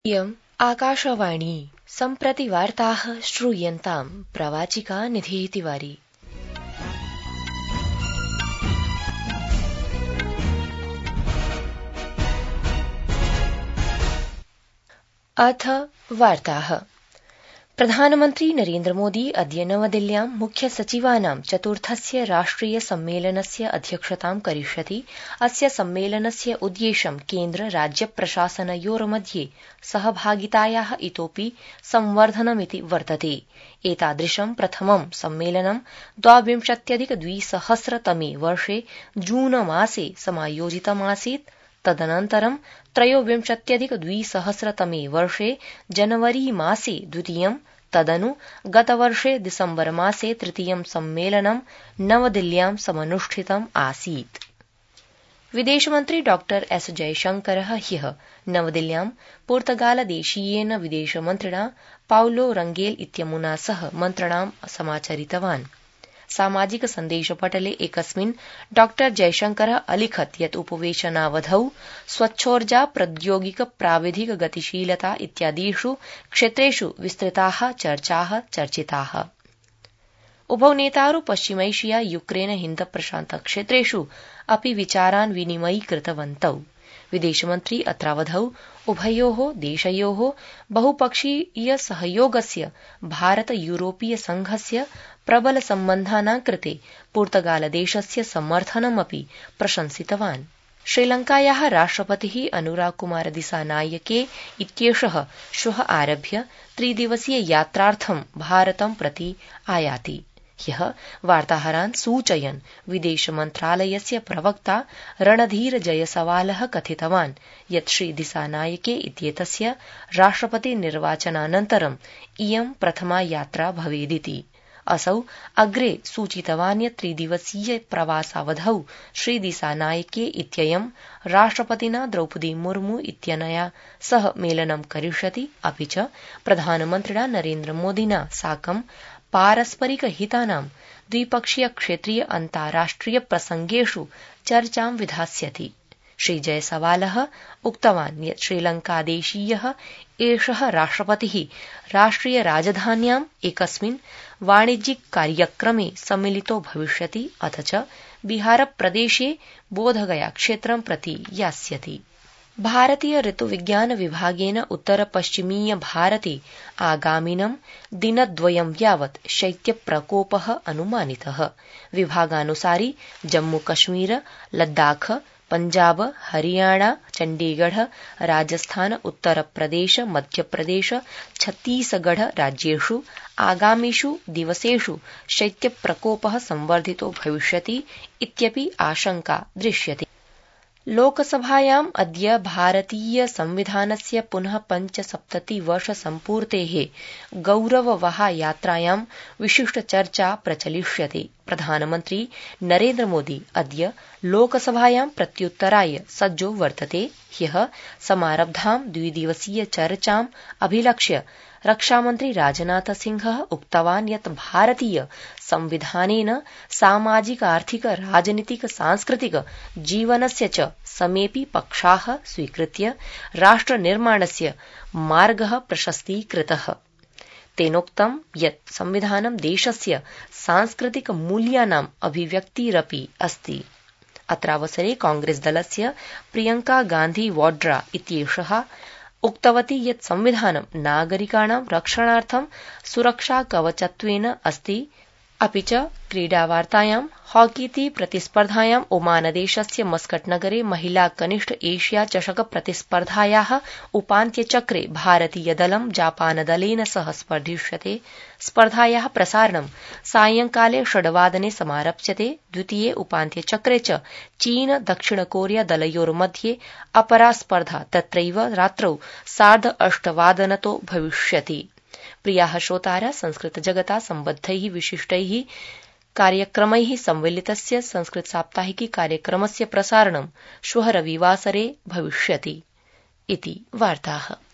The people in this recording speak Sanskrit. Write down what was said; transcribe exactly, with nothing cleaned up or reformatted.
इयम् आकाशवाणी सम्प्रति वार्ताः श्रूयन्ताम् प्रवाचिका निधिः तिवारी। अथ वार्ताः। प्रधानमन्त्री नरेन्द्र मोदी अद्य नवदिल्ल्यां मुख्य सचिवानां चतुर्थस्य राष्ट्रिय सम्मेलनस्य अध्यक्षतां करिष्यति। अस्य सम्मेलनस्य उद्देश्यं केन्द्र राज्य प्रशासनयोर्मध्ये सहभागितायाः इतोऽपि संवर्धनमिति वर्तते। एतादृशं प्रथमं सम्मेलनं द्वाविंशत्यधिक द्विसहस्रतमे वर्षे जून मासे समायोजितमासीत्। तदनन्तरं त्रयोविंशत्यधिक द्विसहस्रतमे वर्षे जनवरी मासे द्वितीयं, तदनु गतवर्षे दिसम्बर मासे तृतीयं सम्मेलनं नवदिल्ल्यां समनुष्ठितम् आसीत्। विदेशमन्त्री डॉ एस जयशंकरः ह्यः नवदिल्ल्यां पुर्तगालदेशीयेन विदेशमन्त्रिणा पाउलो रंगेल इत्यमुना सह मन्त्रणां समाचरितवान्। सामाजिक सन्देशपटले एकस्मिन् डॉ जयशंकरः अलिखत् यत् उपवेशनावधौ स्वच्छोर्जा, प्रौद्योगिक, प्राविधिक गतिशीलता इत्यादिषु क्षेत्रेषु विस्तृताः चर्चाः चर्चिताः। उभौ नेतारौ पश्चिमैशिया, यूक्रेन, हिन्द प्रशान्त क्षेत्रेषु अपि विचारान् विनिमयीकृतवन्तौ। विदेशमन्त्री अत्रावधौ उभयोः देशयोः बहुपक्षीय सहयोगस्य, भारत यूरोपीय संघस्य प्रबल सम्बन्धानां कृते पुर्तगालदेशस्य समर्थनमपि प्रशंसितवान्। श्रीलंकायाः राष्ट्रपतिः अनुराग कुमार दिसानायके इत्येषः श्वः आरभ्य त्रिदिवसीय यात्रार्थं भारतं प्रति आयाति। ह्यः वार्ताहरान् सूचयन् विदेशमन्त्रालयस्य प्रवक्ता रणधीर जयसवालः कथितवान् यत् श्री दिसानायके इत्येतस्य राष्ट्रपति निर्वाचनानन्तरम् इयं प्रथमा यात्रा भवेदिति। असौ अग्रे सूचितवान् यत् त्रिदिवसीय प्रवासावधौ श्री दिसानायके इत्ययं राष्ट्रपतिना द्रौपदी मुर्मू इत्यनया सह मेलनं करिष्यति, अपि च प्रधानमन्त्रिणा नरेन्द्र मोदिना साकं पारस्परिक हितानां द्विपक्षीय क्षेत्रीय अन्ताराष्ट्रिय प्रसंगेषु चर्चां विधास्यति। श्री जयसवालः उक्तवान् यत् श्रीलंकादेशीयः एषः राष्ट्रपतिः राष्ट्रिय राजधान्याम् एकस्मिन् वाणिज्यिक कार्यक्रमे सम्मिलितो भविष्यति, अथ च बिहारप्रदेशे बोधगया क्षेत्रं प्रति यास्यति। भारतीय ऋतुविज्ञान विभागेन उत्तर पश्चिमीय भारते आगामिनं दिनद्वयं यावत् शैत्यप्रकोपः अनुमानितः। विभागानुसारि जम्मूकश्मीर, लद्दाख, पंजाब, हरियाणा, चण्डीगढ़, राजस्थान, उत्तरप्रदेश, मध्यप्रदेश, छत्तीसगढ़ राज्येषु आगामिषु दिवसेषु शैत्यप्रकोपः संवर्धितो भविष्यति इत्यपि आशंका दृश्यते। लोकसभायाम् अद्य भारतीय संविधानस्य पुनः पञ्चसप्ततिवर्षसम्पूर्तेः गौरववहा यात्रायां विशिष्टचर्चा प्रचलिष्यते। प्रधानमन्त्री नरेन्द्र मोदी अद्य लोकसभायां प्रत्युत्तराय सज्जो वर्तते। ह्यः समारब्धां द्विदिवसीय चर्चाम् अभिलक्ष्य रक्षामन्त्री राजनाथ सिंहः उक्तवान् यत् भारतीय संविधानेन सामाजिक, आर्थिक, राजनीतिक, सांस्कृतिक जीवनस्य च समेऽपि पक्षाः स्वीकृत्य राष्ट्रनिर्माणस्य मार्गः प्रशस्तीकृतः। तेनोक्तं यत् संविधानं देशस्य सांस्कृतिक मूल्यानाम् अभिव्यक्तिरपि अस्ति। अत्रावसरे कांग्रेसदलस्य प्रियंका गान्धी वाड्रा इत्येषः उक्तवती यत् संविधानं नागरिकाणां रक्षणार्थं सुरक्षाकवचत्वेन अस्ति। अपि च क्रीडावार्तायां हॉकीति प्रतिस्पर्धायां ओमानदेशस्य मस्कटनगरे महिला कनिष्ठ एशिया चषक प्रतिस्पर्धायाः उपान्त्यचक्रे भारतीयदलं जापानदलेन सह स्पर्धिष्यते। स्पर्धायाः प्रसारणं सायंकाले षड्वादने समारप्स्यते। द्वितीये उपान्त्यचक्रे च चीन दक्षिणकोरिया दलयोर्मध्ये अपरा स्पर्धा तत्रैव रात्रौ सार्ध अष्टवादनतो भविष्यति। प्रियाः श्रोतारः, संस्कृतजगता सम्बद्धैः विशिष्टैः कार्यक्रमैः सम्मिलितस्य संस्कृत साप्ताहिकी कार्यक्रमस्य प्रसारणं श्वः रविवासरे भविष्यति इति वार्ताः।